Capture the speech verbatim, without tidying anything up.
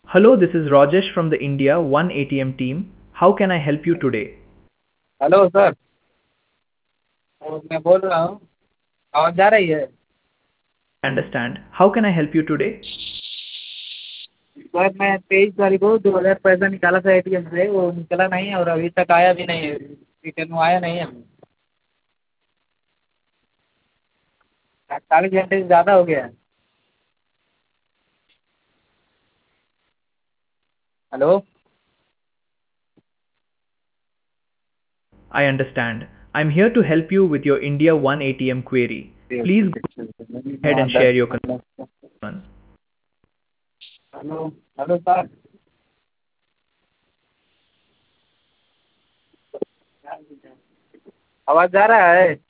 Hello, this is Rajesh from the India One A T M team. How can I help you today? Hello sir. तो मैं बोल रहा हूँ, आवाज़ जा रही है? Understand. How can I help you today? Sir मैं तेईस तारीख को दो हज़ार पैसा निकाला था एटीएम से, वो निकला नहीं और अभी तक आया भी नहीं है। रिटर्न वो आया नहीं है। अड़तालीस घंटे से ज़्यादा हो गया है। Hello. I understand. I'm here to help you with your India One A T M query. Please go ahead हाँ, and दस share your मिनट। concern. हेलो। Hello sir. आवाज़ जा रहा है?